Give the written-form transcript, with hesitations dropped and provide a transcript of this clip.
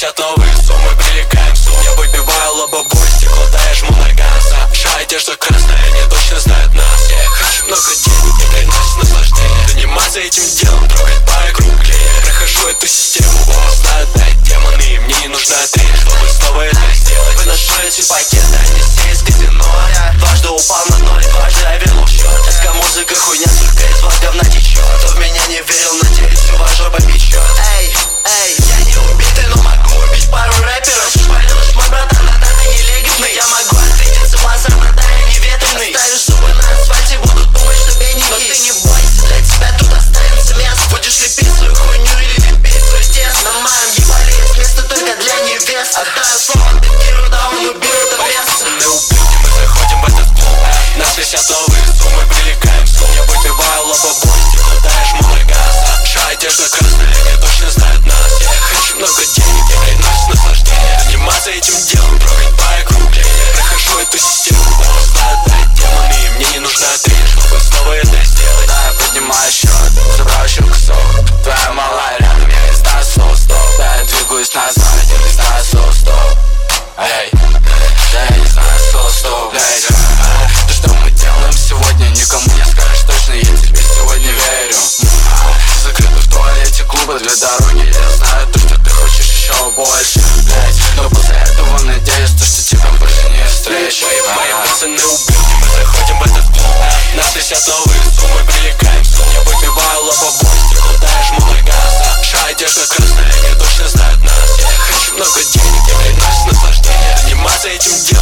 висят новые суммы, привлекаем сумму. Я выбиваю лобовой стекло, да я жму на газ. Шай, одежда красная, они точно знают нас. Я хочу много денег, не приносит наслаждение. Заниматься этим делом, трогать по округлее. Прохожу эту систему, знают, да, демоны, и мне не нужна трель, чтобы снова это сделать. Выношу эти пакеты, они все из казино. Я дважды упал на ноль, дважды я вернул счет. СК музыка хуйня, только из вас говна течет. Кто в меня не верил, надеюсь, у вас жопа печет. Эй, я не убитый, но могу убить пару рэперов. Шпалилыш, мой братан, а ты нелегитный. Я могу ответить за базар, брата, я неветренный. Ставишь зубы на асфальте, будут думать, что бедненький. Но ты не бойся, для тебя тут останется место. Будешь лепить свою хуйню или лепить свой тесто. На моем ебале есть место только для невест. Отдаю слово Текиру, да он убил это место. Мы убили, мы заходим в этот клуб. Нас висят новые суммы, привлекаем сумму. Я выбиваю лобовой стекло, да я жму на газ. Шай, одежда красная, они точно знают нас. Я хочу много денег, не приносит наслаждение. Заниматься этим делом, трогать по округлее. Прохожу эту систему, знают, да, демоны, и мне не нужна трель, чтобы снова это сделать. Да, я поднимаю счет, забрал еще кусок. Твоя малая рядом, я не знаю слово стоп. Да, я двигаюсь назад, я не знаю слово стоп. Эй, да, я не знаю слово стоп, блядь. То, что мы делаем сегодня, никому не скажешь точно, я тебе сегодня верю. Закрыты в туалете клуба две дороги. Я знаю то, что ты хочешь еще больше, блядь. Но после этого надеюсь, то, что тебя больше не встречу. Мои пацаны убили, мы заходим в этот клуб. Нас висят новые суммы, привлекаем сумму. Я выбиваю лобовой стекло, да я жму на газ. Шай, одежда красная, они точно знают нас. Я хочу много денег, не приносит наслаждение. Заниматься этим делом.